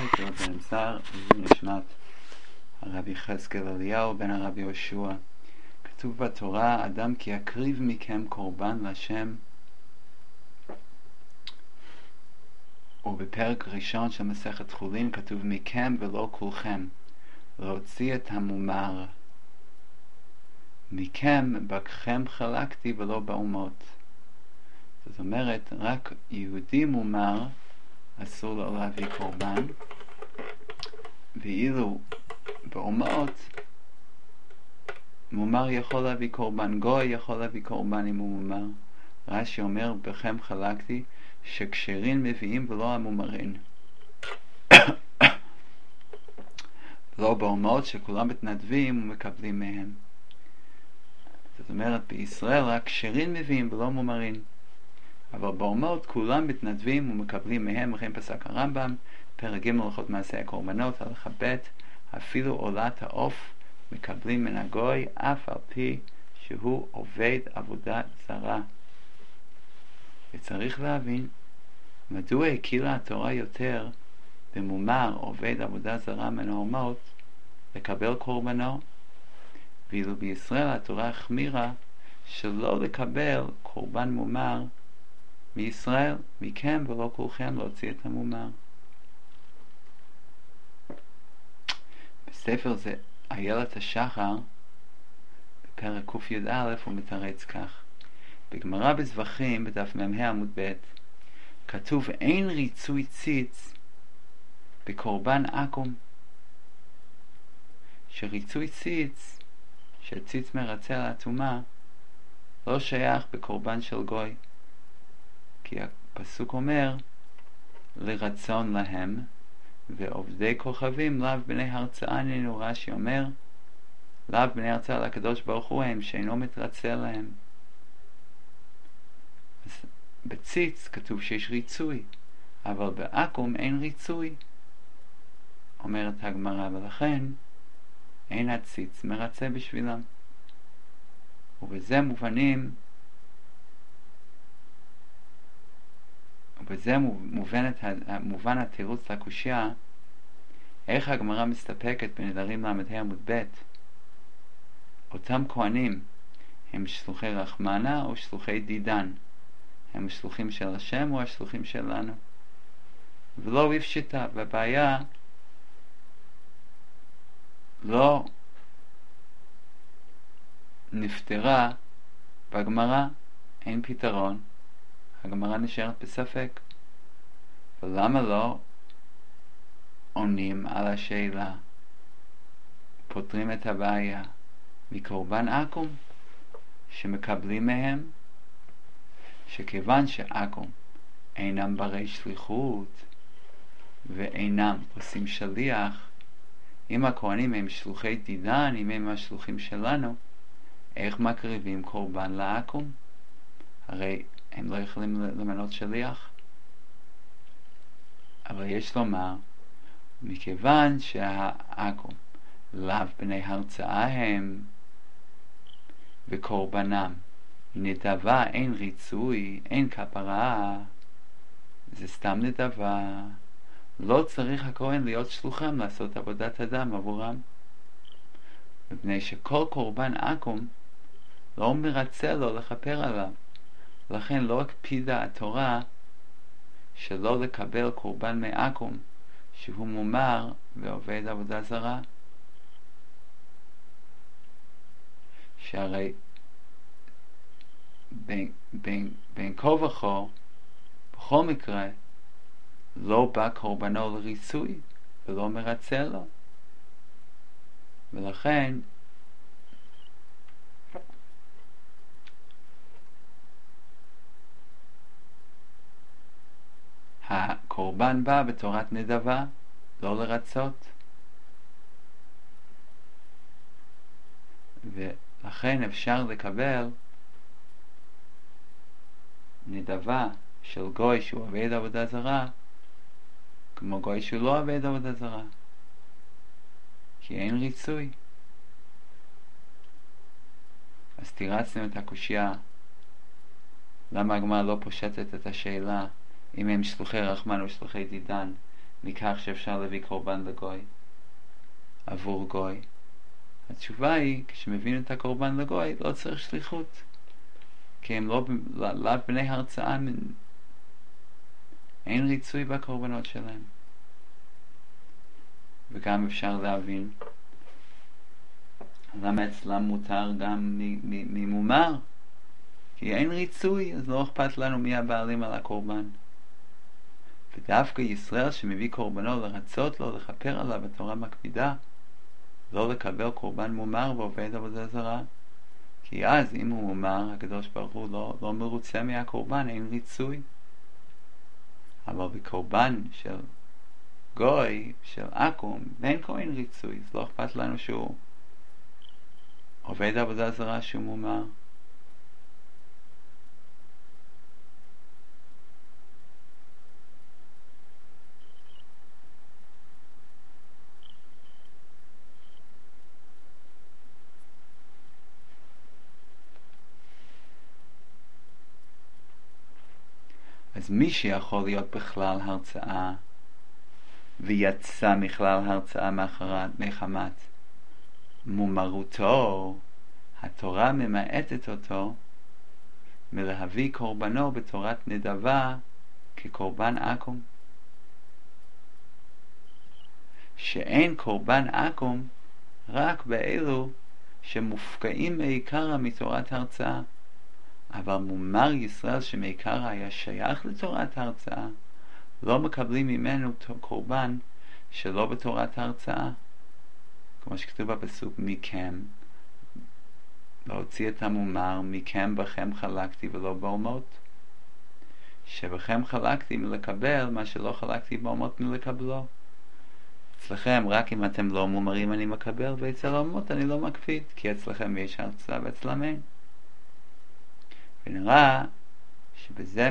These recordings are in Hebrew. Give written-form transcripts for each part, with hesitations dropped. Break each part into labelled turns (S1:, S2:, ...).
S1: בוקר ונמסר נשמת הרבי יחזקאל אליהו בן הרבי יהושע. כתוב בתורה, אדם כי יקריב מכם קורבן להשם, ובפרק ראשון של מסכת חולין כתוב מכם ולא כולכם, להוציא את המומר. מכם בכם חלקתי ולא באומות. זאת אומרת, רק יהודי מומר אסור לו להביא קורבן, ואילו באומות מומר יכול להביא קורבן, גוי יכול להביא קורבן אם הוא מומר. רש"י אומר בכם חלקתי, שכשרים מביאים ולא המומרים. לא באומות שכולם מתנדבים ומקבלים מהם. זאת אומרת, בישראל רק כשרים מביאים ולא מומרים, אבל באומות כולם מתנדבים ומקבלים מהם. וכן פסק הרמב"ם פרק ג' הלכות מעשי הקורבנות הלכה ב', אפילו עולת העוף מקבלים מן הגוי אף על פי שהוא עובד עבודה זרה. וצריך להבין מדוע הקילה התורה יותר במומר עובד עבודה זרה מן האומות לקבל קורבנו, ואילו בישראל התורה החמירה שלא לקבל קורבן מומר מישראל, מכם ולא כולכם להוציא את המומר. בספר זה איילת השחר בפרק ק"א הוא מתרץ כך: בגמרא בזבחים בדף מ"ה עמוד ב' כתוב אין ריצוי ציץ בקורבן עקום, שריצוי ציץ, שציץ מרצה על הטומאה, לא שייך בקורבן של גוי, כי הפסוק אומר לרצון להם ועובדי כוכבים לאו בני הרצאה איננו. רש"י אומר לאו בני הרצאה לקדוש ברוך הוא הם, שאינו מתרצה להם. אז בציץ כתוב שיש ריצוי, אבל בעקום אין ריצוי, אומרת הגמרא, ולכן אין הציץ מרצה בשבילם. ובזה מובן התירוץ לקושיה איך הגמרא מסתפקת בנדרים ל"ה עמוד ב'. אותם כהנים הם שלוחי רחמנה או שלוחי דידן? הם השלוחים של השם או השלוחים שלנו? ולא בפשיטה, והבעיה לא נפתרה בגמרא, אין פתרון, הגמרא נשארת בספק. ולמה לא עונים על השאלה, פותרים את הבעיה מקורבן עקום שמקבלים מהם? שכיוון שעקום אינם ברי שליחות ואינם עושים שליח, אם הכהנים הם שלוחי דידן, אם הם השלוחים שלנו, איך מקריבים קורבן לעקום? הרי הם לא יכולים למנות שליח. אבל יש לומר, מכיוון שהעקום לאו בני הרצאה הם, וקורבנם נדבה, אין ריצוי, אין כפרה, זה סתם נדבה, לא צריך הכהן להיות שלוחם לעשות עבודת אדם עבורם, מפני שכל קורבן עקום לא מרצה לו לכפר עליו. לכן לא הקפידה התורה שלא לקבל קורבן מעקום שהוא מומר ועובד עבודה זרה, שהרי בין כה וכה בכל מקרה לא בא קורבנו לריצוי ולא מרצה לו, ולכן הקורבן בא בתורת נדבה, לא לרצות, ולכן אפשר לקבל נדבה של גוי שהוא עובד עבודה זרה כמו גוי שהוא לא עובד עבודה זרה, כי אין ריצוי. אז תירצנו את הקושיה למה הגמרא לא פושטת את השאלה אם הם שלוחי רחמן או שלוחי דידן, מכך שאפשר להביא קורבן לגוי, עבור גוי? התשובה היא, כשמביאים את הקורבן לגוי, לא צריך שליחות, כי הם לא בני הרצאה, אין ריצוי בקורבנות שלהם. וגם אפשר להבין למה אצלם מותר גם ממומר, כי אין ריצוי, אז לא אכפת לנו מי הבעלים על הקורבן. ודווקא ישראל שמביא קורבנו לרצות לו, לכפר עליו, התורה מקפידה לא לקבל קורבן מומר ועובד עבודה זרה, כי אז אם הוא מומר, הקדוש ברוך הוא לא מרוצה מהקורבן, אין ריצוי. אבל בקורבן של גוי, של עקום, בין כה אין ריצוי, אז לא אכפת לנו שהוא עובד עבודה זרה, שהוא מומר. אז מי שיכול להיות בכלל הרצאה ויצא מכלל הרצאה מחמת מומרותו, התורה ממעטת אותו מלהביא קורבנו בתורת נדבה כקורבן עקום. שאין קורבן עקום רק באלו שמופקעים מעיקרא מתורת הרצאה, אבל מומר ישראל שמעיקרא היה שייך לתורת הרצאה, לא מקבלים ממנו קורבן שלא בתורת הרצאה, כמו שכתוב בפסוק מכם, להוציא את המומר, מכם בכם חלקתי ולא באומות, שבכם חלקתי מלקבל מה שלא חלקתי באומות מלקבלו. אצלכם רק אם אתם לא מומרים אני מקבל, ואצל האומות אני לא מקפיד, כי אצלכם יש הרצאה ואצלם אין. ונראה שבזה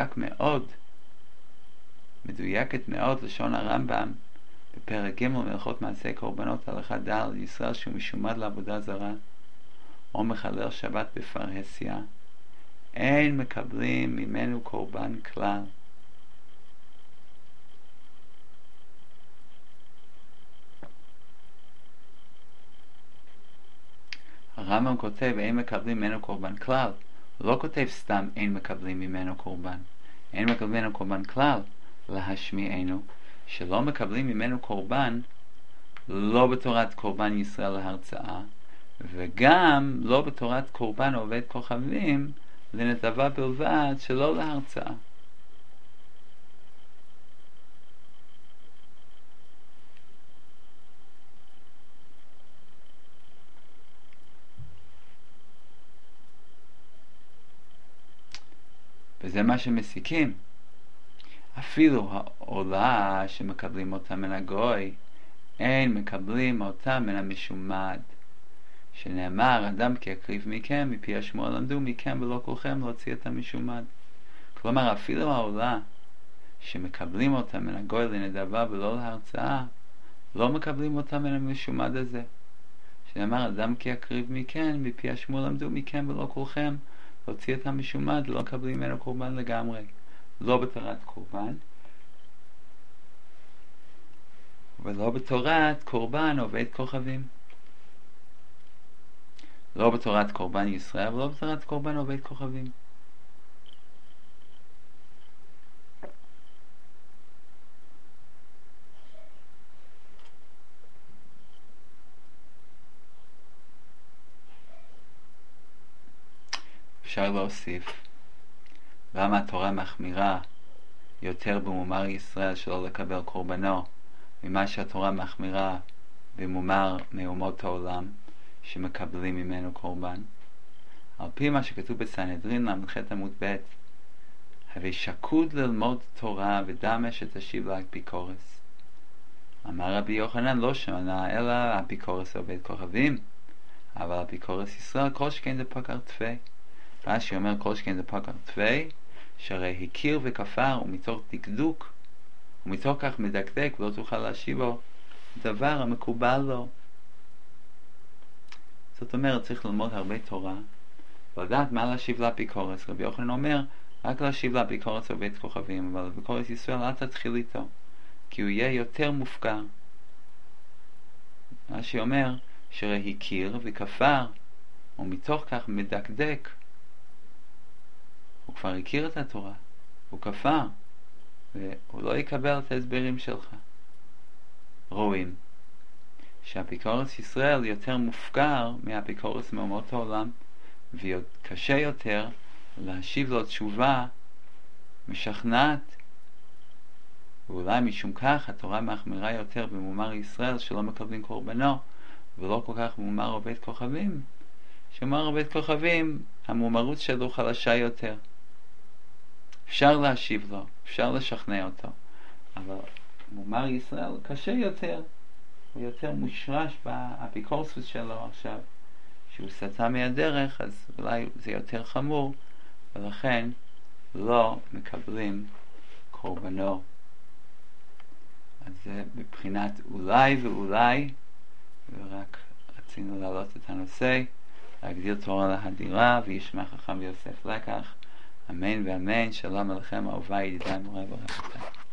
S1: מדויקת מאוד לשון הרמב"ם בפרק ג' מלכות מעשי קורבנות הלכה ד', ישראל שהוא משומד לעבודה זרה או מחלל שבת בפרהסיה, אין מקבלים ממנו קורבן כלל. הרמב"ם כותב אין מקבלים ממנו קורבן כלל, לא כותב סתם אין מקבלים ממנו קורבן, אין מקבלים ממנו קורבן כלל, להשמיענו שלא מקבלים ממנו קורבן לא בתורת קורבן ישראל להרצאה, וגם לא בתורת קורבן עובד כוכבים לנדבה בלבד שלא להרצאה. וזה מה שמסיקים. אפילו העולה שמקבלים אותה מן הגוי, אין מקבלים אותה מן המשומד, שנאמר אדם כי יקריב מכם, מפי השמוע למדו מכם ולא כולכם להוציא את המשומד. כלומר אפילו העולה שמקבלים אותה מן הגוי לנדבה ולא להרצאה, לא מקבלים אותה מן המשומד הזה, שנאמר אדם כי יקריב מכם, מפי השמוע למדו מכם ולא כולכם להוציא את המשומד, לא מקבלים ממנו קורבן לגמרי, לא בתורת קורבן ולא בתורת קורבן עובד כוכבים, לא בתורת קורבן ישראל ולא בתורת קורבן עובד כוכבים. אפשר להוסיף למה התורה מחמירה יותר במומר ישראל שלא לקבל קורבנו ממה שהתורה מחמירה במומר מאומות העולם שמקבלים ממנו קורבן. על פי מה שכתוב בסנהדרין למ"ח עמוד ב', הרי שקוד ללמוד תורה ודמה שתשיב לאפיקורס. אמר רבי יוחנן לא שונה אלא אפיקורס עובד כוכבים, אבל אפיקורס ישראל כל שכן דפקר תפי. רש"י אומר כל שכן דפקר תפי, שהרי הכיר וכפר ומתוך דקדוק ומתוך כך מדקדק ולא תוכל להשיבו דבר המקובל לו. זאת אומרת צריך ללמוד הרבה תורה ולדעת מה להשיב לאפיקורס. רבי יוחנן אומר רק להשיב לאפיקורס עובד כוכבים, אבל אפיקורס ישראל אל תתחיל איתו, כי הוא יהיה יותר מופקר. מה שאומר שהרי הכיר וכפר, ומתוך כך מדקדק. הוא כבר הכיר את התורה, הוא כפר, והוא לא יקבל את ההסברים שלך. רואים שהאפיקורס ישראל יותר מופקר מהאפיקורס מאומות העולם, וקשה יותר להשיב לו תשובה משכנעת, ואולי משום כך התורה מחמירה יותר במאמר ישראל שלא מקבלים קורבנו, ולא כל כך במאמר עובד כוכבים, שמאמר עובד כוכבים המאמרות שלו חלשה יותר. אפשר להשיב לו, אפשר לשכנע אותו, אבל מאמר ישראל קשה יותר, הוא יותר מושרש באפיקורסוס שלו עכשיו, שהוא סטה מהדרך, אז אולי זה יותר חמור, ולכן לא מקבלים קורבנו. אז זה מבחינת אולי ואולי, ורק רצינו להעלות את הנושא, להגדיר תורה להדירה, וישמע חכם ויוסף לקח. אמן ואמן. שלום עליכם אהוביי, ידידיי מוריי ורבותיי.